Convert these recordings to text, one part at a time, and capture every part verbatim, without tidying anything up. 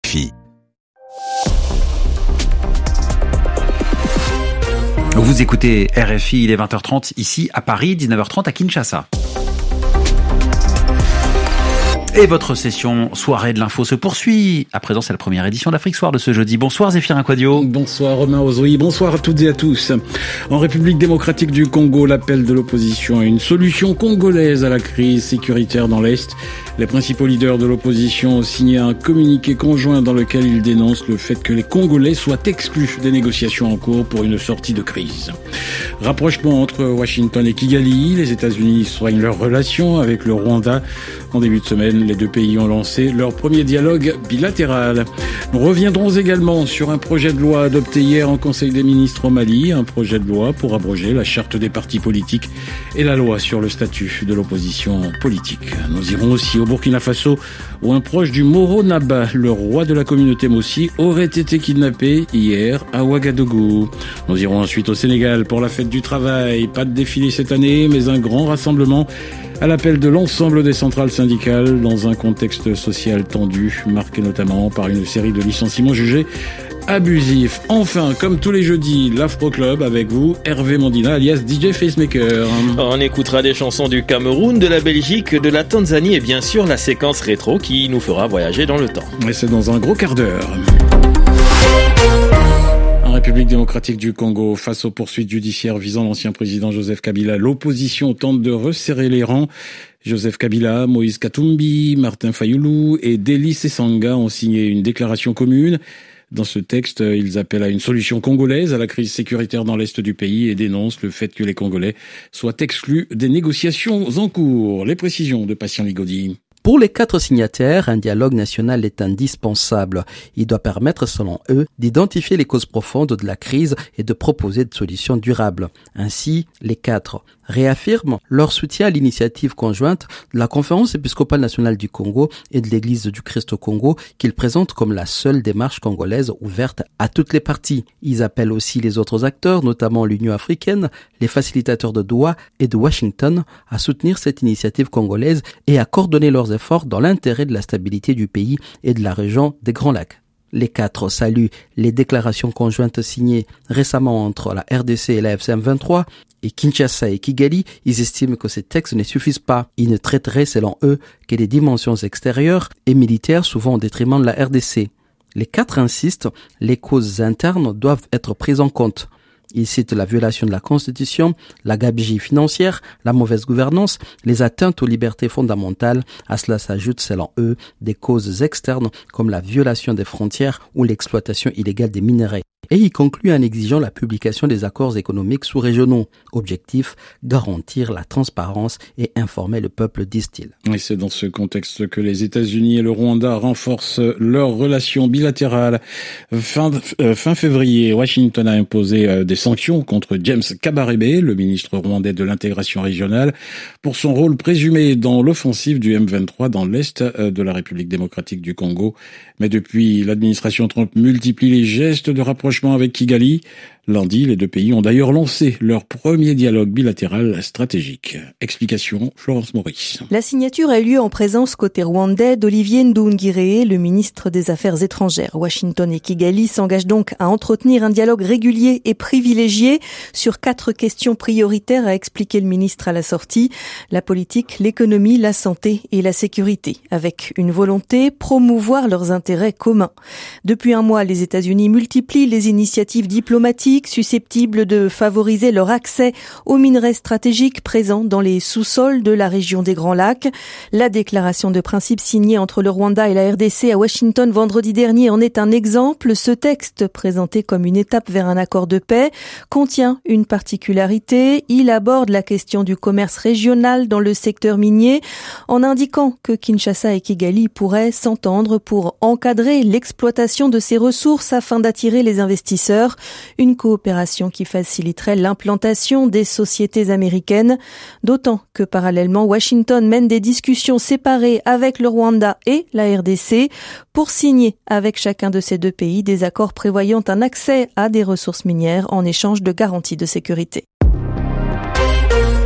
F I. Vous écoutez R F I, il est vingt heures trente ici à Paris, dix-neuf heures trente à Kinshasa. Et votre session soirée de l'info se poursuit. À présent, c'est la première édition d'Afrique Soir de ce jeudi. Bonsoir Zéphirin Quadio. Bonsoir Romain Ozoui, bonsoir à toutes et à tous. En République démocratique du Congo, l'appel de l'opposition à une solution congolaise à la crise sécuritaire dans l'Est. Les principaux leaders de l'opposition ont signé un communiqué conjoint dans lequel ils dénoncent le fait que les Congolais soient exclus des négociations en cours pour une sortie de crise. Rapprochement entre Washington et Kigali, les États-Unis soignent leurs relations avec le Rwanda. En début de semaine, les deux pays ont lancé leur premier dialogue bilatéral. Nous reviendrons également sur un projet de loi adopté hier en Conseil des ministres au Mali, un projet de loi pour abroger la charte des partis politiques et la loi sur le statut de l'opposition politique. Nous irons aussi au Burkina Faso, où un proche du Moro Naba, le roi de la communauté Mossi, aurait été kidnappé hier à Ouagadougou. Nous irons ensuite au Sénégal pour la fête du travail. Pas de défilé cette année, mais un grand rassemblement à l'appel de l'ensemble des centrales syndicales dans un contexte social tendu, marqué notamment par une série de licenciements jugés abusifs. Enfin, comme tous les jeudis, l'Afro Club avec vous, Hervé Mandina, alias D J Facemaker. On écoutera des chansons du Cameroun, de la Belgique, de la Tanzanie et bien sûr la séquence rétro qui nous fera voyager dans le temps. Et c'est dans un gros quart d'heure. En République démocratique du Congo, face aux poursuites judiciaires visant l'ancien président Joseph Kabila, l'opposition tente de resserrer les rangs. Joseph Kabila, Moïse Katumbi, Martin Fayulu et Deli Sesanga ont signé une déclaration commune. Dans ce texte, ils appellent à une solution congolaise à la crise sécuritaire dans l'est du pays et dénoncent le fait que les Congolais soient exclus des négociations en cours. Les précisions de Patient Ligodi. Pour les quatre signataires, un dialogue national est indispensable. Il doit permettre, selon eux, d'identifier les causes profondes de la crise et de proposer des solutions durables. Ainsi, les quatre réaffirment leur soutien à l'initiative conjointe de la Conférence épiscopale nationale du Congo et de l'Église du Christ au Congo, qu'ils présentent comme la seule démarche congolaise ouverte à toutes les parties. Ils appellent aussi les autres acteurs, notamment l'Union africaine, les facilitateurs de Doha et de Washington, à soutenir cette initiative congolaise et à coordonner leurs efforts dans l'intérêt de la stabilité du pays et de la région des Grands Lacs. Les quatre saluent les déclarations conjointes signées récemment entre la R D C et la F C M vingt-trois et Kinshasa et Kigali. Ils estiment que ces textes ne suffisent pas. Ils ne traiteraient, selon eux, que des dimensions extérieures et militaires, souvent au détriment de la R D C. Les quatre insistent, les causes internes doivent être prises en compte. Ils citent la violation de la Constitution, la gabegie financière, la mauvaise gouvernance, les atteintes aux libertés fondamentales. À cela s'ajoutent, selon eux, des causes externes comme la violation des frontières ou l'exploitation illégale des minerais. Et il conclut en exigeant la publication des accords économiques sous-régionaux. Objectif, garantir la transparence et informer le peuple, disent-ils. Et c'est dans ce contexte que les États-Unis et le Rwanda renforcent leurs relations bilatérales. Fin, euh, fin février, Washington a imposé euh, des sanctions contre James Kabarebe, le ministre rwandais de l'intégration régionale, pour son rôle présumé dans l'offensive du M vingt-trois dans l'est euh, de la République démocratique du Congo. Mais depuis, l'administration Trump multiplie les gestes de rapprochement avec Kigali. Lundi, les deux pays ont d'ailleurs lancé leur premier dialogue bilatéral stratégique. Explication, Florence Maurice. La signature a eu lieu en présence côté rwandais d'Olivier Nduhungirehe, le ministre des Affaires étrangères. Washington et Kigali s'engagent donc à entretenir un dialogue régulier et privilégié sur quatre questions prioritaires, a expliqué le ministre à la sortie. La politique, l'économie, la santé et la sécurité, avec une volonté, promouvoir leurs intérêts communs. Depuis un mois, les États-Unis multiplient les initiatives diplomatiques susceptibles de favoriser leur accès aux minerais stratégiques présents dans les sous-sols de la région des Grands Lacs. La déclaration de principe signée entre le Rwanda et la R D C à Washington vendredi dernier en est un exemple. Ce texte, présenté comme une étape vers un accord de paix, contient une particularité. Il aborde la question du commerce régional dans le secteur minier, en indiquant que Kinshasa et Kigali pourraient s'entendre pour encadrer l'exploitation de ces ressources afin d'attirer les investisseurs. Une coopération qui faciliterait l'implantation des sociétés américaines, d'autant que parallèlement Washington mène des discussions séparées avec le Rwanda et la R D C pour signer avec chacun de ces deux pays des accords prévoyant un accès à des ressources minières en échange de garanties de sécurité.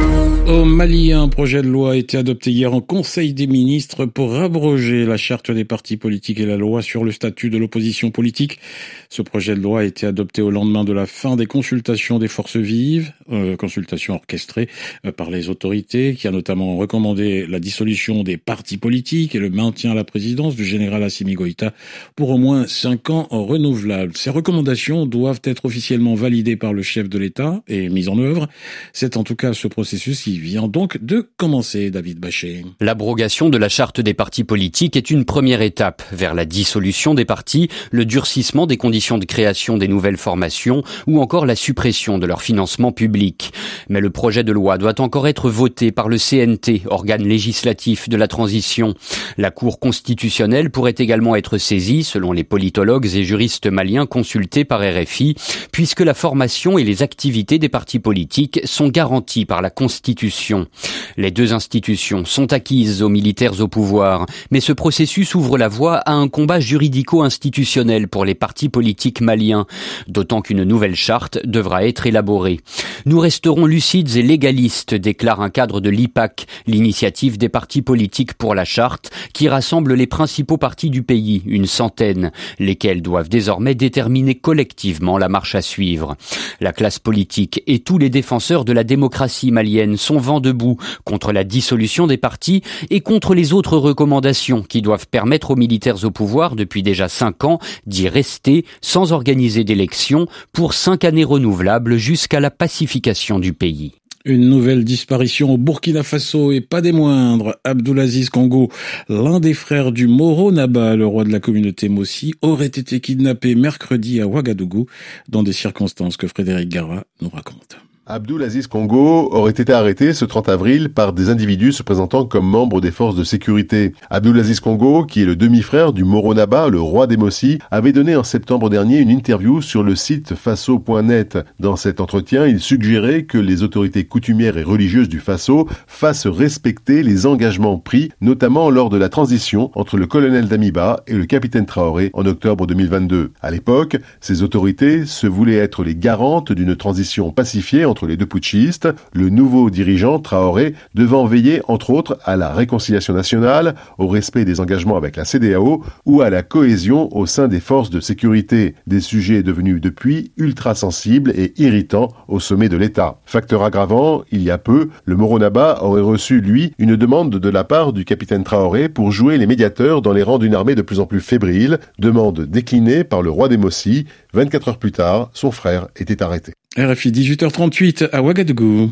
Au Mali, un projet de loi a été adopté hier en Conseil des ministres pour abroger la charte des partis politiques et la loi sur le statut de l'opposition politique. Ce projet de loi a été adopté au lendemain de la fin des consultations des forces vives, euh, consultations orchestrées euh, par les autorités, qui a notamment recommandé la dissolution des partis politiques et le maintien à la présidence du général Assimi Goïta pour au moins cinq ans renouvelables. Ces recommandations doivent être officiellement validées par le chef de l'État et mises en œuvre. C'est en tout cas ce processus qui vient donc de commencer, David Bachet. L'abrogation de la charte des partis politiques est une première étape vers la dissolution des partis, le durcissement des conditions de création des nouvelles formations ou encore la suppression de leur financement public. Mais le projet de loi doit encore être voté par le C N T, organe législatif de la transition. La Cour constitutionnelle pourrait également être saisie, selon les politologues et juristes maliens consultés par R F I, puisque la formation et les activités des partis politiques sont garanties par la Constitution. Les deux institutions sont acquises aux militaires au pouvoir, mais ce processus ouvre la voie à un combat juridico-institutionnel pour les partis politiques maliens, d'autant qu'une nouvelle charte devra être élaborée. Nous resterons lucides et légalistes, déclare un cadre de l'I P A C, l'initiative des partis politiques pour la charte, qui rassemble les principaux partis du pays, une centaine, lesquels doivent désormais déterminer collectivement la marche à suivre. La classe politique et tous les défenseurs de la démocratie malienne sont vent debout contre la dissolution des partis et contre les autres recommandations qui doivent permettre aux militaires au pouvoir depuis déjà cinq ans d'y rester sans organiser d'élections pour cinq années renouvelables jusqu'à la pacification du pays. Une nouvelle disparition au Burkina Faso et pas des moindres. Abdulaziz Congo, l'un des frères du Moro Naba, le roi de la communauté Mossi, aurait été kidnappé mercredi à Ouagadougou dans des circonstances que Frédéric Gara nous raconte. Abdulaziz Congo aurait été arrêté ce trente avril par des individus se présentant comme membres des forces de sécurité. Abdulaziz Congo, qui est le demi-frère du Moro Naba, le roi des Mossi, avait donné en septembre dernier une interview sur le site faso point net. Dans cet entretien, il suggérait que les autorités coutumières et religieuses du Faso fassent respecter les engagements pris, notamment lors de la transition entre le colonel Damiba et le capitaine Traoré en octobre deux mille vingt-deux. À l'époque, ces autorités se voulaient être les garantes d'une transition pacifiée entre les deux putschistes, le nouveau dirigeant Traoré devant veiller entre autres à la réconciliation nationale, au respect des engagements avec la C E D E A O ou à la cohésion au sein des forces de sécurité, des sujets devenus depuis ultra sensibles et irritants au sommet de l'État. Facteur aggravant, il y a peu, le Moro Naba aurait reçu, lui, une demande de la part du capitaine Traoré pour jouer les médiateurs dans les rangs d'une armée de plus en plus fébrile, demande déclinée par le roi des Mossi. vingt-quatre heures plus tard, son frère était arrêté. R F I, dix-huit heures trente-huit à Ouagadougou.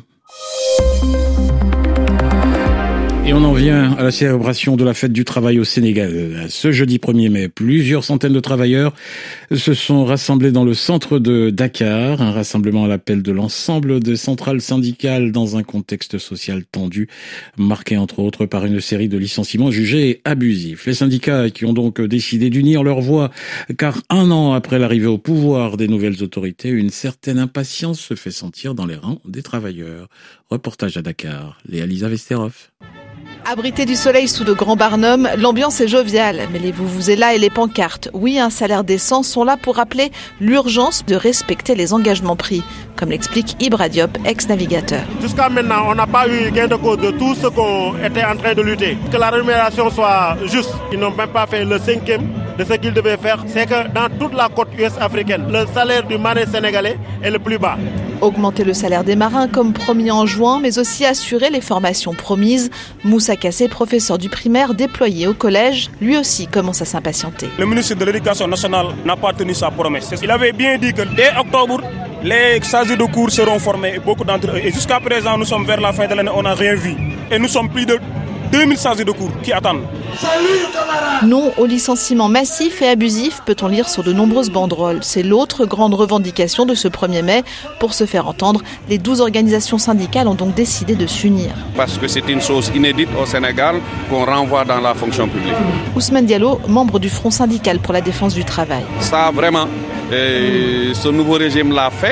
Et on en vient à la célébration de la fête du travail au Sénégal. Ce jeudi premier mai, plusieurs centaines de travailleurs se sont rassemblés dans le centre de Dakar, un rassemblement à l'appel de l'ensemble des centrales syndicales dans un contexte social tendu, marqué entre autres par une série de licenciements jugés abusifs. Les syndicats qui ont donc décidé d'unir leurs voix, car un an après l'arrivée au pouvoir des nouvelles autorités, une certaine impatience se fait sentir dans les rangs des travailleurs. Reportage à Dakar, Léa-Lisa Vesterhoff. Abrité du soleil sous de grands barnums, l'ambiance est joviale, mais les vuvuzelas et les pancartes, oui, un salaire décent, sont là pour rappeler l'urgence de respecter les engagements pris, comme l'explique Ibra Diop, ex-navigateur. Jusqu'à maintenant, on n'a pas eu gain de cause de tout ce qu'on était en train de lutter. Que la rémunération soit juste. Ils n'ont même pas fait le cinquième de ce qu'ils devaient faire. C'est que dans toute la côte ouest africaine, le salaire du marin sénégalais est le plus bas. Augmenter le salaire des marins comme promis en juin, mais aussi assurer les formations promises. Moussa Kassé, professeur du primaire déployé au collège, lui aussi commence à s'impatienter. Le ministre de l'Éducation nationale n'a pas tenu sa promesse. Il avait bien dit que dès octobre, les chargés de cours seront formés, beaucoup d'entre eux. Et jusqu'à présent, nous sommes vers la fin de l'année, on n'a rien vu. Et nous sommes plus de deux mille chargés de cours qui attendent. Non au licenciement massif et abusif, peut-on lire sur de nombreuses banderoles. C'est l'autre grande revendication de ce premier mai. Pour se faire entendre, les douze organisations syndicales ont donc décidé de s'unir. Parce que c'est une chose inédite au Sénégal qu'on renvoie dans la fonction publique. Ousmane Diallo, membre du Front syndical pour la défense du travail. Ça vraiment, euh, ce nouveau régime l'a fait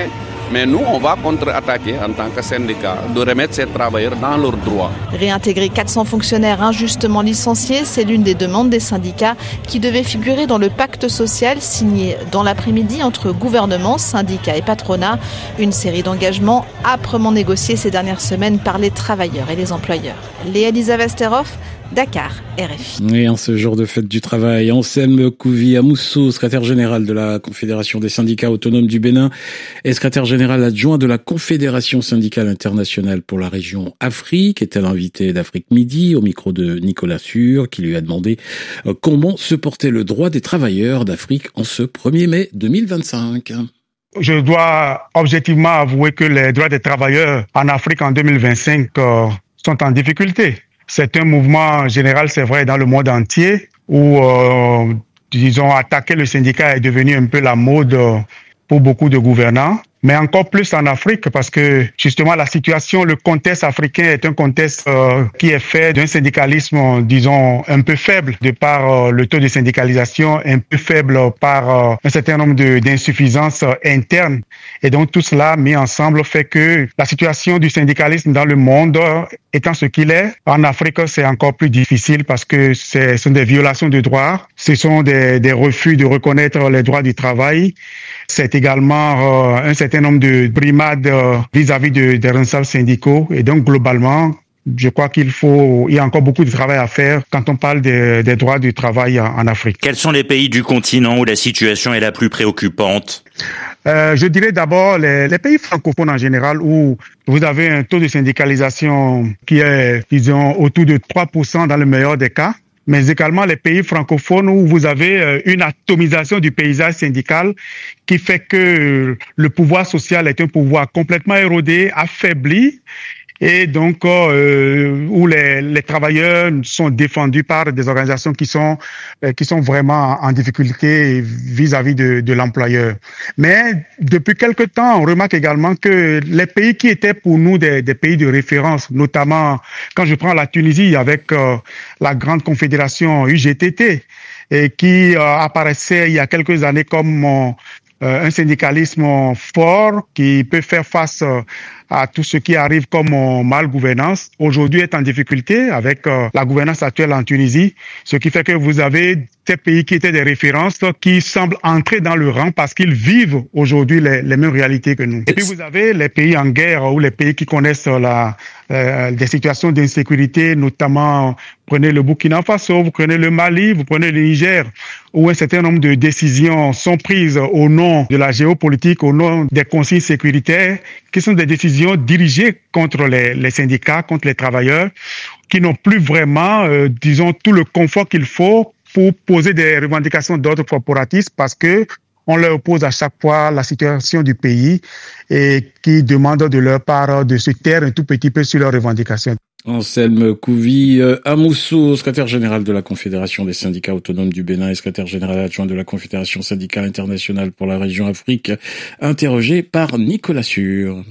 Mais nous, on va contre-attaquer en tant que syndicat, de remettre ces travailleurs dans leurs droits. Réintégrer quatre cents fonctionnaires injustement licenciés, c'est l'une des demandes des syndicats qui devait figurer dans le pacte social signé dans l'après-midi entre gouvernement, syndicats et patronat. Une série d'engagements âprement négociés ces dernières semaines par les travailleurs et les employeurs. Léa Lisa Vesterhoff, Dakar, R F I. Et en ce jour de fête du travail, Anselme Kouvi Amousso, secrétaire général de la Confédération des syndicats autonomes du Bénin et secrétaire général adjoint de la Confédération syndicale internationale pour la région Afrique, était l'invité d'Afrique Midi au micro de Nicolas Sûr, qui lui a demandé comment se portait le droit des travailleurs d'Afrique en ce premier mai deux mille vingt-cinq. Je dois objectivement avouer que les droits des travailleurs en Afrique en deux mille vingt-cinq euh, sont en difficulté. C'est un mouvement général, c'est vrai, dans le monde entier, où, euh, disons, attaquer le syndicat est devenu un peu la mode pour beaucoup de gouvernants. Mais encore plus en Afrique, parce que justement la situation, le contexte africain est un contexte euh, qui est fait d'un syndicalisme, disons, un peu faible, de par euh, le taux de syndicalisation, un peu faible par euh, un certain nombre de, d'insuffisances euh, internes. Et donc tout cela mis ensemble fait que la situation du syndicalisme dans le monde, euh, étant ce qu'il est, en Afrique c'est encore plus difficile parce que ce sont des violations de droits, ce sont des, des refus de reconnaître les droits du travail. C'est également euh, un certain nombre de brimades euh, vis-à-vis de, des responsables syndicaux. Et donc, globalement, je crois qu'il faut, il y a encore beaucoup de travail à faire quand on parle des, des droits du travail en, en Afrique. Quels sont les pays du continent où la situation est la plus préoccupante ? Euh, je dirais d'abord les, les pays francophones en général où vous avez un taux de syndicalisation qui est, disons, autour de trois pour cent dans le meilleur des cas. Mais également les pays francophones où vous avez une atomisation du paysage syndical qui fait que le pouvoir social est un pouvoir complètement érodé, affaibli, et donc euh, où les, les travailleurs sont défendus par des organisations qui sont euh, qui sont vraiment en difficulté vis-à-vis de, de l'employeur. Mais depuis quelque temps, on remarque également que les pays qui étaient pour nous des, des pays de référence, notamment quand je prends la Tunisie avec euh, la grande confédération U G T T, et qui euh, apparaissait il y a quelques années comme euh, un syndicalisme fort qui peut faire face euh, à tout ce qui arrive comme euh, mal-gouvernance, aujourd'hui est en difficulté avec euh, la gouvernance actuelle en Tunisie, ce qui fait que vous avez ces pays qui étaient des références qui semblent entrer dans le rang parce qu'ils vivent aujourd'hui les, les mêmes réalités que nous. Et puis vous avez les pays en guerre ou les pays qui connaissent la, euh, des situations d'insécurité, notamment prenez le Burkina Faso, vous prenez le Mali, vous prenez le Niger, où un certain nombre de décisions sont prises au nom de la géopolitique, au nom des consignes sécuritaires, qui sont des décisions dirigées contre les, les syndicats, contre les travailleurs, qui n'ont plus vraiment, euh, disons, tout le confort qu'il faut pour poser des revendications d'ordre corporatiste parce que on leur oppose à chaque fois la situation du pays et qui demande de leur part de se taire un tout petit peu sur leurs revendications. Anselme Kouvi Amousso, secrétaire général de la Confédération des syndicats autonomes du Bénin et secrétaire général adjoint de la Confédération syndicale internationale pour la région Afrique, interrogé par Nicolas Sûr.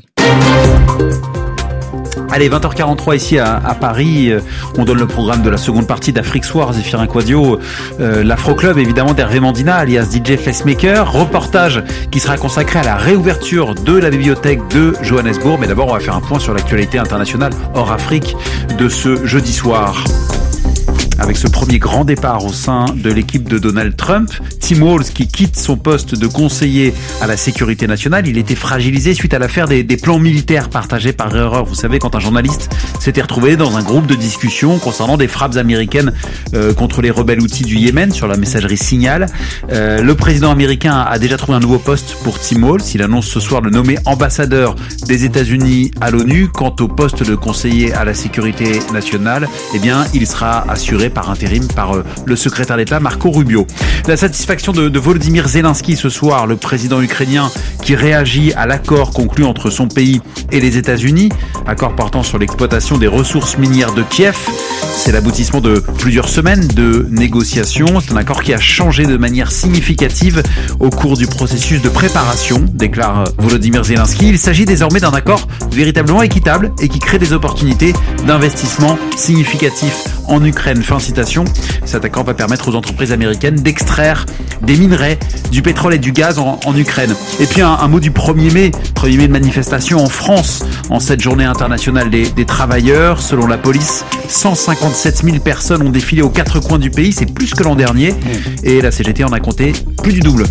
Allez, vingt heures quarante-trois ici à, à Paris, on donne le programme de la seconde partie d'Afrique Soir, Zéphirin Quadio, euh, l'Afro-Club évidemment d'Hervé Mandina, alias D J Facemaker, reportage qui sera consacré à la réouverture de la bibliothèque de Johannesburg. Mais d'abord, on va faire un point sur l'actualité internationale hors Afrique de ce jeudi soir. Avec ce premier grand départ au sein de l'équipe de Donald Trump, Tim Walz qui quitte son poste de conseiller à la sécurité nationale, il était fragilisé suite à l'affaire des, des plans militaires partagés par erreur. Vous savez, quand un journaliste s'était retrouvé dans un groupe de discussion concernant des frappes américaines euh, contre les rebelles Houthis du Yémen sur la messagerie Signal, euh, le président américain a déjà trouvé un nouveau poste pour Tim Walz. Il annonce ce soir le nommer ambassadeur des États-Unis à l'ONU. Quant au poste de conseiller à la sécurité nationale, eh bien, il sera assuré par intérim par euh, le secrétaire d'État Marco Rubio. La satisfaction de, de Volodymyr Zelensky ce soir, le président ukrainien qui réagit à l'accord conclu entre son pays et les États-Unis, accord portant sur l'exploitation des ressources minières de Kiev. C'est l'aboutissement de plusieurs semaines de négociations. C'est un accord qui a changé de manière significative au cours du processus de préparation, déclare Volodymyr Zelensky. Il s'agit désormais d'un accord véritablement équitable et qui crée des opportunités d'investissement significatifs en Ukraine. Fin Fin citation. Cet accord va permettre aux entreprises américaines d'extraire des minerais, du pétrole et du gaz en, en Ukraine. Et puis un, un mot du premier mai, premier mai de manifestation en France, en cette journée internationale des, des travailleurs. Selon la police, cent cinquante-sept mille personnes ont défilé aux quatre coins du pays, c'est plus que l'an dernier. Et la C G T en a compté plus du double.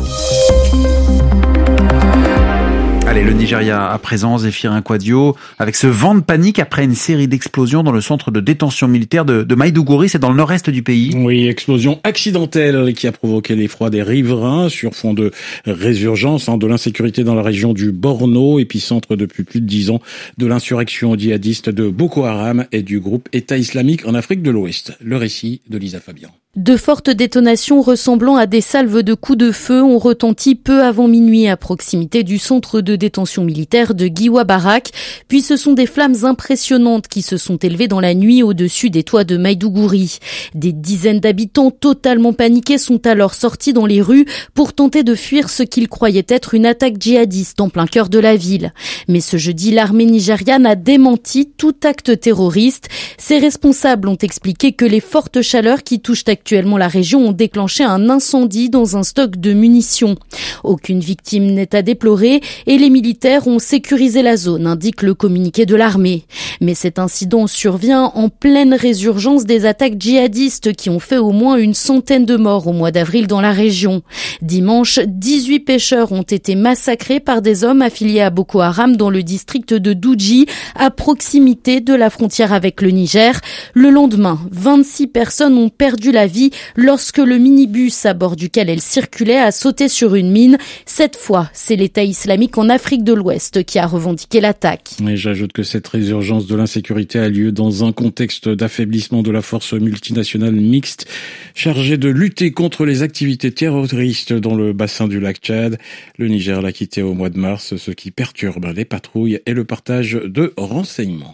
Allez, le Nigeria à présent, Zéphirin Quadio, avec ce vent de panique après une série d'explosions dans le centre de détention militaire de, de Maïdougouri, c'est dans le nord-est du pays. Oui, explosion accidentelle qui a provoqué l'effroi des riverains sur fond de résurgence hein, de l'insécurité dans la région du Borno, épicentre depuis plus de dix ans de l'insurrection djihadiste de Boko Haram et du groupe État islamique en Afrique de l'Ouest. Le récit de Lisa Fabian. De fortes détonations ressemblant à des salves de coups de feu ont retenti peu avant minuit à proximité du centre de détention militaire de Giwa Barak. Puis ce sont des flammes impressionnantes qui se sont élevées dans la nuit au-dessus des toits de Maïdougouri. Des dizaines d'habitants totalement paniqués sont alors sortis dans les rues pour tenter de fuir ce qu'ils croyaient être une attaque djihadiste en plein cœur de la ville. Mais ce jeudi, l'armée nigériane a démenti tout acte terroriste. Ses responsables ont expliqué que les fortes chaleurs qui touchent actuellement la région ont déclenché un incendie dans un stock de munitions. Aucune victime n'est à déplorer et les militaires ont sécurisé la zone, indique le communiqué de l'armée. Mais cet incident survient en pleine résurgence des attaques djihadistes qui ont fait au moins une centaine de morts au mois d'avril dans la région. Dimanche, dix-huit pêcheurs ont été massacrés par des hommes affiliés à Boko Haram dans le district de Douji, à proximité de la frontière avec le Niger. Le lendemain, vingt-six personnes ont perdu la vie lorsque le minibus à bord duquel elles circulaient a sauté sur une mine. Cette fois, c'est l'État islamique en Afrique de l'Ouest qui a revendiqué l'attaque. Et j'ajoute que cette résurgence de l'insécurité a lieu dans un contexte d'affaiblissement de la force multinationale mixte chargée de lutter contre les activités terroristes dans le bassin du lac Tchad. Le Niger l'a quitté au mois de mars, ce qui perturbe les patrouilles et le partage de renseignements.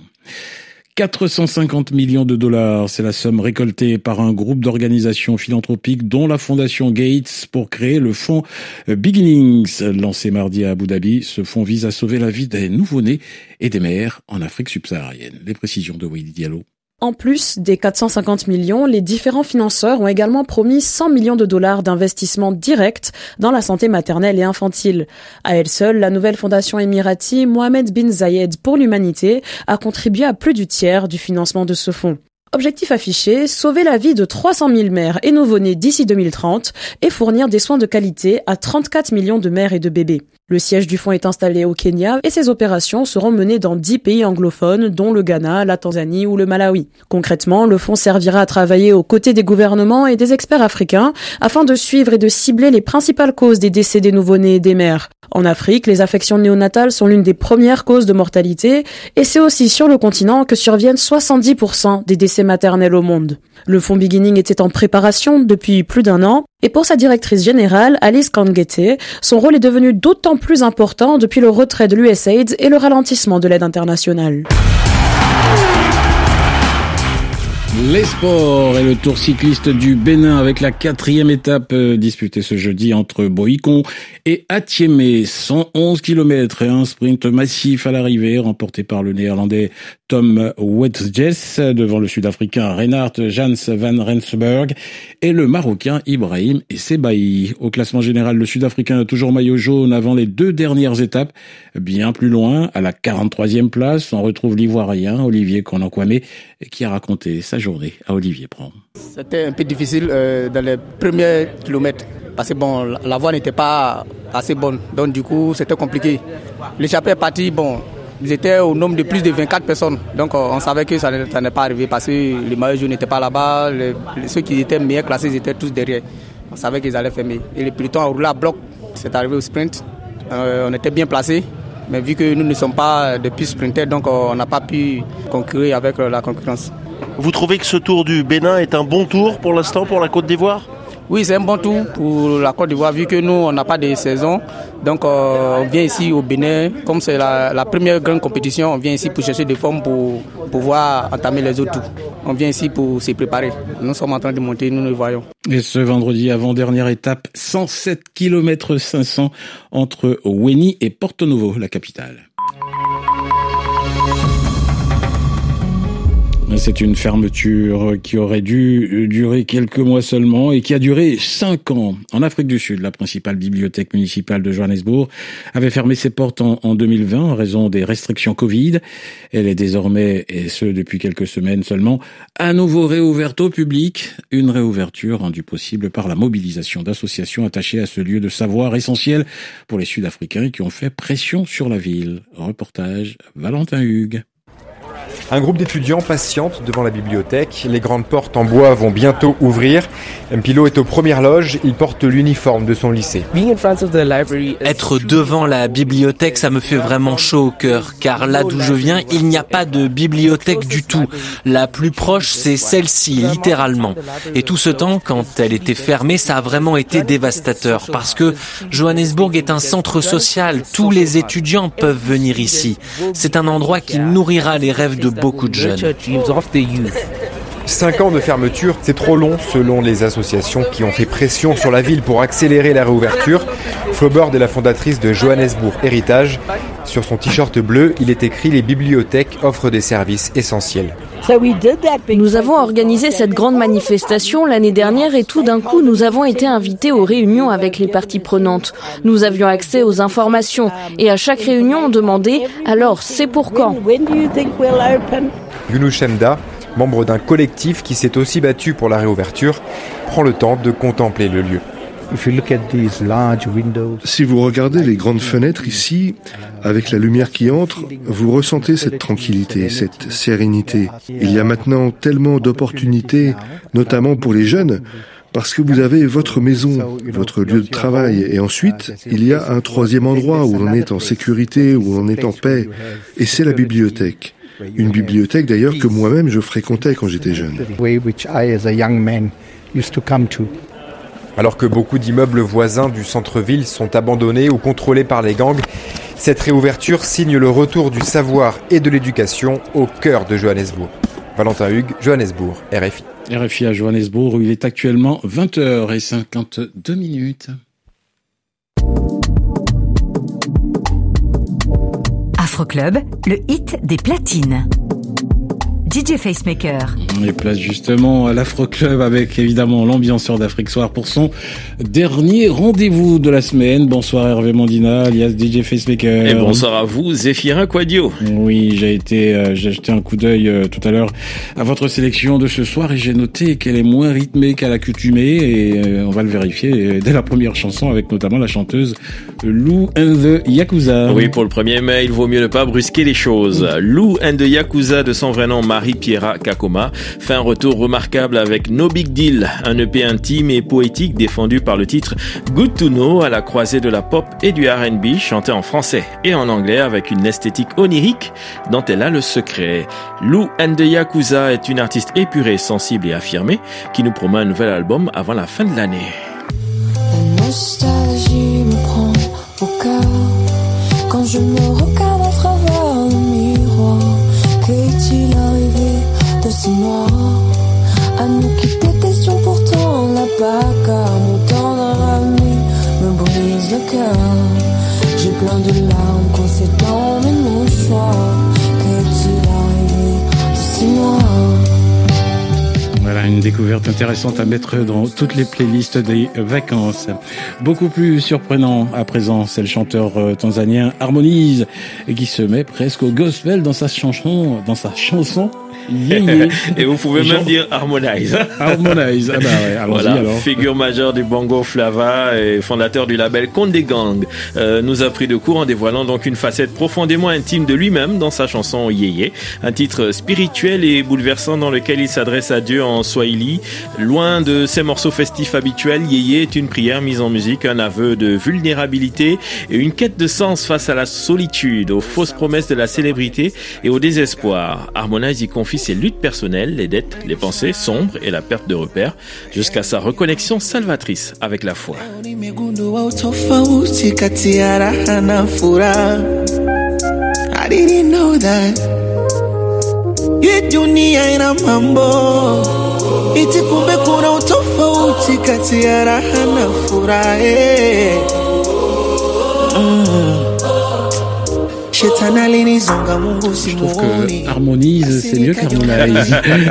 quatre cent cinquante millions de dollars, c'est la somme récoltée par un groupe d'organisations philanthropiques dont la fondation Gates pour créer le fonds Beginnings, lancé mardi à Abu Dhabi. Ce fonds vise à sauver la vie des nouveau-nés et des mères en Afrique subsaharienne. Les précisions de Willy Diallo. En plus des quatre cent cinquante millions, les différents financeurs ont également promis cent millions de dollars d'investissement direct dans la santé maternelle et infantile. À elle seule, la nouvelle fondation émirati Mohamed bin Zayed pour l'humanité a contribué à plus du tiers du financement de ce fonds. Objectif affiché, sauver la vie de trois cent mille mères et nouveau-nés d'ici deux mille trente et fournir des soins de qualité à trente-quatre millions de mères et de bébés. Le siège du fonds est installé au Kenya et ses opérations seront menées dans dix pays anglophones, dont le Ghana, la Tanzanie ou le Malawi. Concrètement, le fonds servira à travailler aux côtés des gouvernements et des experts africains afin de suivre et de cibler les principales causes des décès des nouveau-nés et des mères. En Afrique, les affections néonatales sont l'une des premières causes de mortalité et c'est aussi sur le continent que surviennent soixante-dix pour cent des décès maternels au monde. Le fonds Beginning était en préparation depuis plus d'un an et pour sa directrice générale, Alice Kangete, son rôle est devenu d'autant plus important depuis le retrait de l'U S A I D et le ralentissement de l'aide internationale. Les sports et le Tour cycliste du Bénin avec la quatrième étape euh, disputée ce jeudi entre Boïcon et Atiémé. cent onze kilomètres et un sprint massif à l'arrivée remporté par le néerlandais Tom Westjes devant le sud-africain Reinhard Jans van Rensburg et le marocain Ibrahim Sebaï. Au classement général, le sud-africain a toujours maillot jaune avant les deux dernières étapes. Bien plus loin, à la quarante-troisième place, on retrouve l'ivoirien Olivier Konakwame qui a raconté sa journée à Olivier Prand. C'était un peu difficile euh, dans les premiers kilomètres parce que bon, la voie n'était pas assez bonne, donc du coup c'était compliqué. L'échappée est partie, bon, ils étaient au nombre de plus de vingt-quatre personnes, donc euh, on savait que ça, ça n'est pas arrivé parce que les maillots jaunes n'étaient pas là-bas, les, les, ceux qui étaient meilleurs classés ils étaient tous derrière. On savait qu'ils allaient fermer. Et le peloton a roulé à bloc, c'est arrivé au sprint, euh, on était bien placés. Mais vu que nous ne sommes pas des pistes sprinters, donc on n'a pas pu concurrir avec la concurrence. Vous trouvez que ce tour du Bénin est un bon tour pour l'instant pour la Côte d'Ivoire ? Oui, c'est un bon tour pour la Côte d'Ivoire, vu que nous, on n'a pas de saison. Donc euh, on vient ici au Bénin, comme c'est la, la première grande compétition, on vient ici pour chercher des formes pour pouvoir entamer les autres tours. On vient ici pour se préparer. Nous sommes en train de monter, nous le voyons. Et ce vendredi, avant-dernière étape, cent sept kilomètres cinq cents entre Ouéni et Porto Novo, la capitale. C'est une fermeture qui aurait dû durer quelques mois seulement et qui a duré cinq ans. En Afrique du Sud, la principale bibliothèque municipale de Johannesburg avait fermé ses portes en, en deux mille vingt en raison des restrictions Covid. Elle est désormais, et ce depuis quelques semaines seulement, à nouveau réouverte au public. Une réouverture rendue possible par la mobilisation d'associations attachées à ce lieu de savoir essentiel pour les Sud-Africains qui ont fait pression sur la ville. Reportage Valentin Hugues. Un groupe d'étudiants patiente devant la bibliothèque. Les grandes portes en bois vont bientôt ouvrir. Mpilo est aux premières loges. Il porte l'uniforme de son lycée. Être devant la bibliothèque, ça me fait vraiment chaud au cœur. Car là d'où je viens, il n'y a pas de bibliothèque du tout. La plus proche, c'est celle-ci, littéralement. Et tout ce temps, quand elle était fermée, ça a vraiment été dévastateur. Parce que Johannesburg est un centre social. Tous les étudiants peuvent venir ici. C'est un endroit qui nourrira les rêves de beaucoup de jeunes. Cinq ans de fermeture, c'est trop long selon les associations qui ont fait pression sur la ville pour accélérer la réouverture. Flaubert est la fondatrice de Johannesburg Héritage. Sur son t-shirt bleu, il est écrit « Les bibliothèques offrent des services essentiels ». Nous avons organisé cette grande manifestation l'année dernière et tout d'un coup, nous avons été invités aux réunions avec les parties prenantes. Nous avions accès aux informations et à chaque réunion, on demandait « Alors, c'est pour quand ?» Yunus Shemda, membre d'un collectif qui s'est aussi battu pour la réouverture, prend le temps de contempler le lieu. Si vous regardez les grandes fenêtres ici, avec la lumière qui entre, vous ressentez cette tranquillité, cette sérénité. Il y a maintenant tellement d'opportunités, notamment pour les jeunes, parce que vous avez votre maison, votre lieu de travail, et ensuite, il y a un troisième endroit où l'on est en sécurité, où l'on est en paix, et c'est la bibliothèque. Une bibliothèque d'ailleurs que moi-même je fréquentais quand j'étais jeune. Alors que beaucoup d'immeubles voisins du centre-ville sont abandonnés ou contrôlés par les gangs, cette réouverture signe le retour du savoir et de l'éducation au cœur de Johannesburg. Valentin Hugues, Johannesburg, R F I. R F I à Johannesburg, où il est actuellement vingt heures cinquante-deux minutes. Afroclub, le hit des platines. D J Facemaker. On les place justement à l'Afroclub avec évidemment l'ambianceur d'Afrique Soir pour son dernier rendez-vous de la semaine. Bonsoir Hervé Mandina, alias D J Facemaker. Et bonsoir à vous, Zéphirin Quadio. Oui, j'ai été, euh, j'ai jeté un coup d'œil euh, tout à l'heure à votre sélection de ce soir et j'ai noté qu'elle est moins rythmée qu'à l'accoutumée et euh, on va le vérifier dès la première chanson avec notamment la chanteuse Lou and the Yakuza. Oui, pour le premier mai, il vaut mieux ne pas brusquer les choses. Mmh. Lou and the Yakuza, de son vrai nom Marie-Pierra Kakoma, fait un retour remarquable avec No Big Deal, un E P intime et poétique défendu par le titre Good to Know à la croisée de la pop et du R and B, chanté en français et en anglais avec une esthétique onirique dont elle a le secret. Lou and the Yakuza est une artiste épurée, sensible et affirmée qui nous promet un nouvel album avant la fin de l'année. La nostalgie me prend au cœur quand je me regarde à travers le miroir. Qu'est-il arrivé de si noir à nous qui détestions pourtant la bagarre? Mon tendre ami me brise le cœur. J'ai plein de larmes coincées dans mes mouchoirs. Qu'est-il arrivé de si noir? Voilà, une découverte intéressante à mettre dans toutes les playlists des vacances. Beaucoup plus surprenant à présent, c'est le chanteur euh, tanzanien Harmonize et qui se met presque au gospel dans sa chanson, dans sa chanson. Yeah, yeah. Et vous pouvez Genre... même dire Harmonize. Harmonize, ah bah ouais, allons-y voilà, alors. Figure majeure du bongo flava et fondateur du label Condé Gang, euh, nous a pris de court en dévoilant donc une facette profondément intime de lui-même dans sa chanson Yéyé, un titre spirituel et bouleversant dans lequel il s'adresse à Dieu en swahili. Loin de ses morceaux festifs habituels, Yéyé est une prière mise en musique, un aveu de vulnérabilité et une quête de sens face à la solitude, aux fausses promesses de la célébrité et au désespoir. Harmonize y confie ses luttes personnelles, les dettes, les pensées sombres et la perte de repères, jusqu'à sa reconnexion salvatrice avec la foi. I didn't know that. Hii dunia ina mambo, iti kumbe kuna utofauti kati ya raha na furaha. Mm. Je trouve que harmonise, c'est mieux qu'harmonise.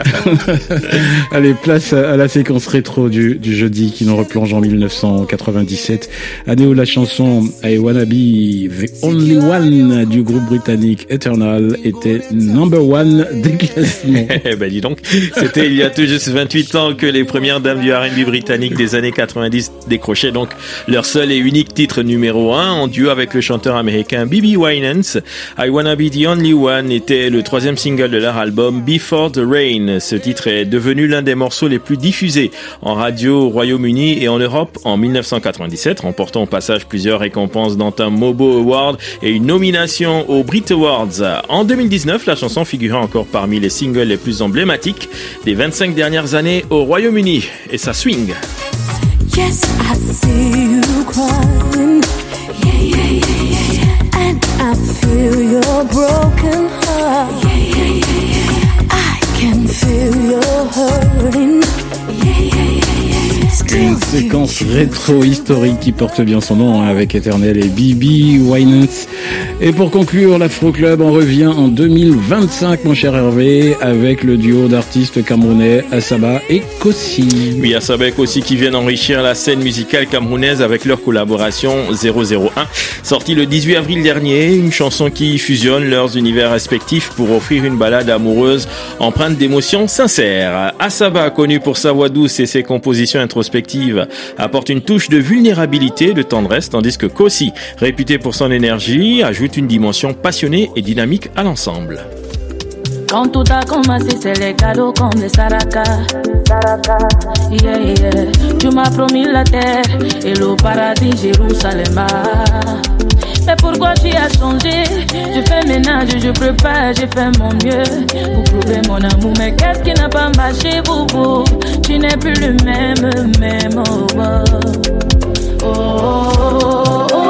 Allez, place à la séquence rétro du, du jeudi qui nous replonge en mille neuf cent quatre-vingt-dix-sept, année où la chanson I Wanna Be The Only One du groupe britannique Eternal était number one des classements. Eh ben dis donc, c'était il y a tout juste vingt-huit ans que les premières dames du R and B britannique des années quatre-vingt-dix décrochaient donc leur seul et unique titre numéro un en duo avec le chanteur américain B B Winans. I Wanna Be The Only One était le troisième single de leur album Before the Rain. Ce titre est devenu l'un des morceaux les plus diffusés en radio au Royaume-Uni et en Europe en mille neuf cent quatre-vingt-dix-sept, remportant au passage plusieurs récompenses dont un Mobo Award et une nomination aux Brit Awards. En deux mille dix-neuf, la chanson figurait encore parmi les singles les plus emblématiques des vingt-cinq dernières années au Royaume-Uni. Et ça swing. Yes, I see you crying. Yeah, yeah, yeah, yeah, yeah. And I feel your broken heart. Yeah, yeah, yeah, yeah. I can feel your hurting. Yeah, yeah, yeah, yeah. Une séquence rétro-historique qui porte bien son nom hein, avec Eternal et B B Winans. Et pour conclure, l'Afro Club en revient en deux mille vingt-cinq, mon cher Hervé, avec le duo d'artistes camerounais Asaba et Kossi. Oui, Asaba et Kossi qui viennent enrichir la scène musicale camerounaise avec leur collaboration zéro zéro un, sortie le dix-huit avril dernier, une chanson qui fusionne leurs univers respectifs pour offrir une balade amoureuse empreinte d'émotions sincères. Asaba, connu pour sa voix douce et ses compositions introspectives, apporte une touche de vulnérabilité, de tendresse, tandis que Kossi, réputé pour son énergie, ajoute une dimension passionnée et dynamique à l'ensemble. Quand tout a commencé, c'est les cadeaux comme des Saraka. Saraka, yeah, yeah. Tu m'as promis la terre et le paradis, Jérusalem. Mais pourquoi tu as changé? Je fais ménage, je prépare, j'ai fait mon mieux pour prouver mon amour. Mais qu'est-ce qui n'a pas marché, boubou? Tu n'es plus le même, même, oh, oh, oh, oh.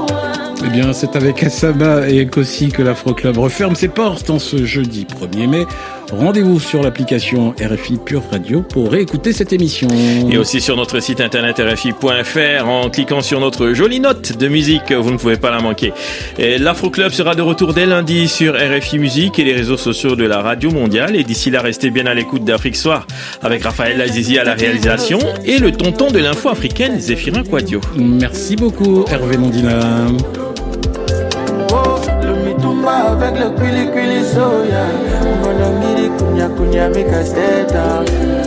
Eh bien, c'est avec Asaba et Kossi que l'Afro Club referme ses portes en ce jeudi premier mai. Rendez-vous sur l'application R F I Pure Radio pour réécouter cette émission. Et aussi sur notre site internet R F I point F R en cliquant sur notre jolie note de musique, vous ne pouvez pas la manquer. Et l'Afro Club sera de retour dès lundi sur R F I Musique et les réseaux sociaux de la radio mondiale. Et d'ici là, restez bien à l'écoute d'Afrique Soir avec Raphaël Azizi à la réalisation et le tonton de l'info africaine, Zéphirin Quadio. Merci beaucoup, Hervé Mondina. Avec le kuli kuli soya, mon ami kunya kunya mi caseta.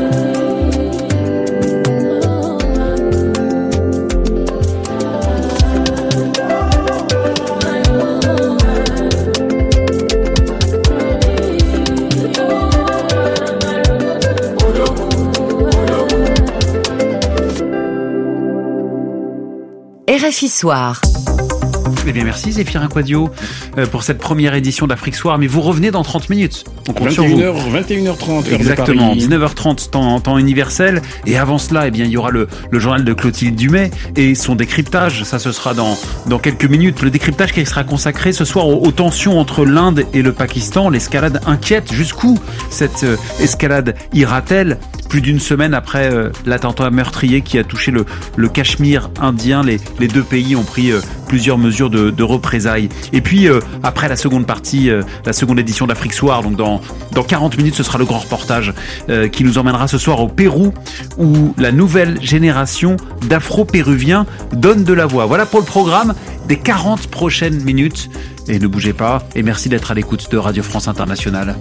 R F I Soir. Eh bien, merci Zéphirin Quadio euh, pour cette première édition d'Afrique Soir. Mais vous revenez dans trente minutes. On compte sur vous. vingt et une heures trente. Exactement. dix-neuf heures trente, temps, temps universel. Et avant cela, eh bien, il y aura le, le journal de Clotilde Dumay et son décryptage. Ça, ce sera dans, dans quelques minutes. Le décryptage qui sera consacré ce soir aux, aux tensions entre l'Inde et le Pakistan. L'escalade inquiète. Jusqu'où cette euh, escalade ira-t-elle? Plus d'une semaine après euh, l'attentat meurtrier qui a touché le, le Cachemire indien, les, les deux pays ont pris euh, plusieurs mesures de, de représailles. Et puis euh, après la seconde partie, euh, la seconde édition d'Afrique Soir, donc dans, dans quarante minutes, ce sera le grand reportage euh, qui nous emmènera ce soir au Pérou, où la nouvelle génération d'Afro-Péruviens donne de la voix. Voilà pour le programme des quarante prochaines minutes. Et ne bougez pas, et merci d'être à l'écoute de Radio France Internationale.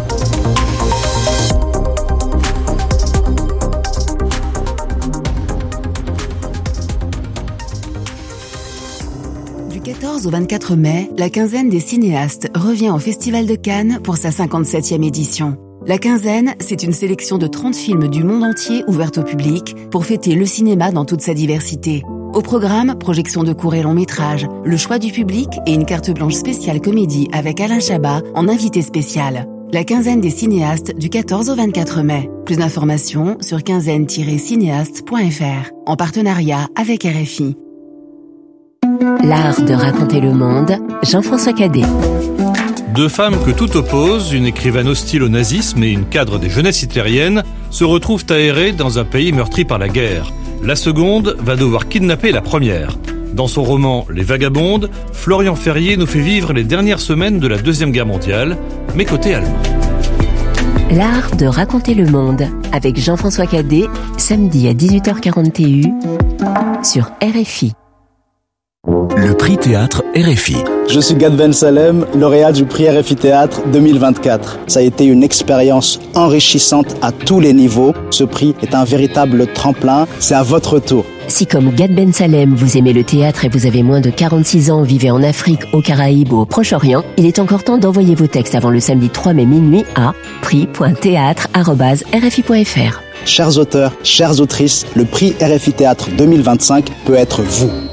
Du quatorze au vingt-quatre mai, la quinzaine des cinéastes revient au Festival de Cannes pour sa cinquante-septième édition. La quinzaine, c'est une sélection de trente films du monde entier ouverte au public pour fêter le cinéma dans toute sa diversité. Au programme, projection de courts et longs métrages, le choix du public et une carte blanche spéciale comédie avec Alain Chabat en invité spécial. La quinzaine des cinéastes du quatorze au vingt-quatre mai. Plus d'informations sur quinzaine tiret cinéaste point F R en partenariat avec R F I. L'art de raconter le monde, Jean-François Cadet. Deux femmes que tout oppose, une écrivaine hostile au nazisme et une cadre des jeunesses hitlériennes, se retrouvent aérées dans un pays meurtri par la guerre. La seconde va devoir kidnapper la première. Dans son roman Les Vagabondes, Florian Ferrier nous fait vivre les dernières semaines de la Deuxième Guerre mondiale, mais côté allemand. L'art de raconter le monde, avec Jean-François Cadet, samedi à dix-huit heures quarante T U, sur R F I. Le prix théâtre R F I. Je suis Gad Ben Salem, lauréat du prix R F I Théâtre deux mille vingt-quatre. Ça a été une expérience enrichissante à tous les niveaux. Ce prix est un véritable tremplin. C'est à votre tour. Si comme Gad Ben Salem, vous aimez le théâtre et vous avez moins de quarante-six ans, vivez en Afrique, aux Caraïbes ou au Proche-Orient, il est encore temps d'envoyer vos textes avant le samedi trois mai minuit à prix point théâtre arobase r f i point f r. Chers auteurs, chères autrices, le prix R F I Théâtre deux mille vingt-cinq peut être vous.